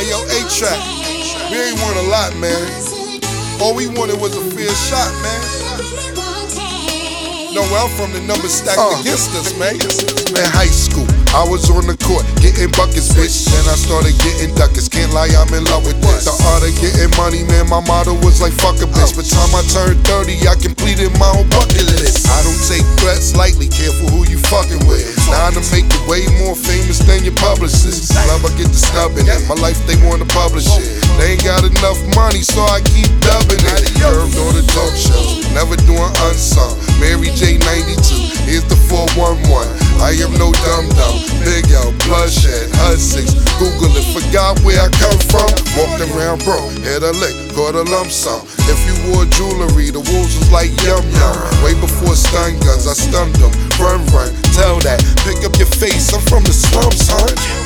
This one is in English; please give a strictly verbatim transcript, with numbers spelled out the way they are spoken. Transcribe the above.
Hey yo, A-Track, we ain't want a lot, man. All we wanted was a fair shot, man. No, where I'm from, the numbers stacked uh, against us, man. In high school, I was on the court getting buckets, bitch. Then I started getting duckets. Can't lie, I'm in love with this. The art of getting money, man. My motto was like fuck a bitch. By the time I turned thirty, I completed my own bucket list. I don't take threats lightly. Careful who you fucking with. Now to make you way more famous than your publicist. Love, I get the stubbing it. My life, they wanna publish it. They ain't got enough money, so I keep dubbing it. Curved on the talk shows, never doing unsung. Mary J ninety-two, here's the four one one. I am no dum-dum. Big L, bloodshed, H U D six. Google it, forgot where I come from. Walked around broke, hit a lick, caught a lump sum. If you wore jewelry, the wolves was like yum yum. Way before stun guns, I stunned them. Run, run, tell that. Pick up your face, I'm from the slums, son.